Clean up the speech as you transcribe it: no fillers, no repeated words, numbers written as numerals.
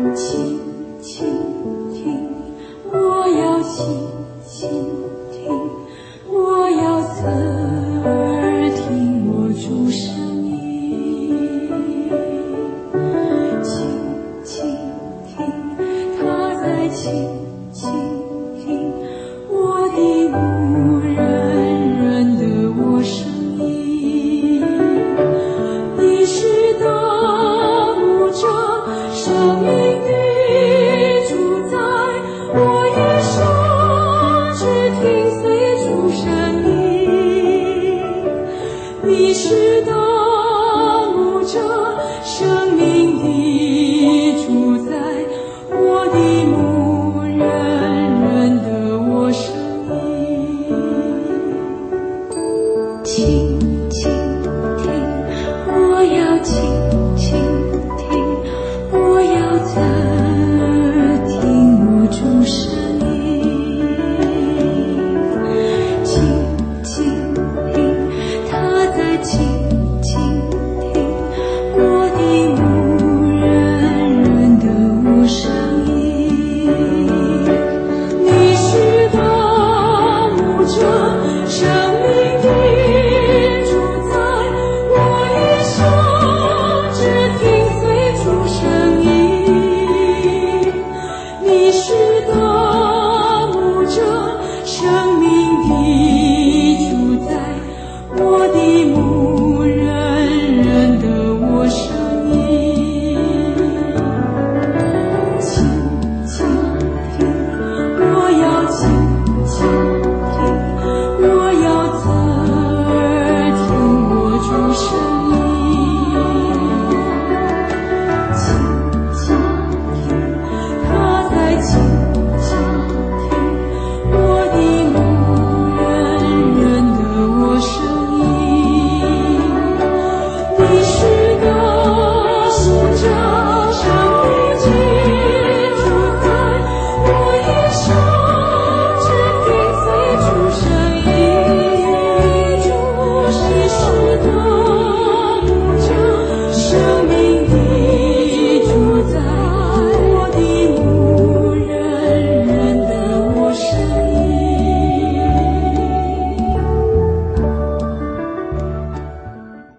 倾倾听，我要倾倾听，我要侧耳听我主声音。倾倾听，他在倾倾听我的牧人认得我声音。你是大牧者，生命的主宰，我一生只听随主声音。你是大牧者，生命的主宰，我的牧人认得我声音。倾倾听，我要倾倾听，我要侧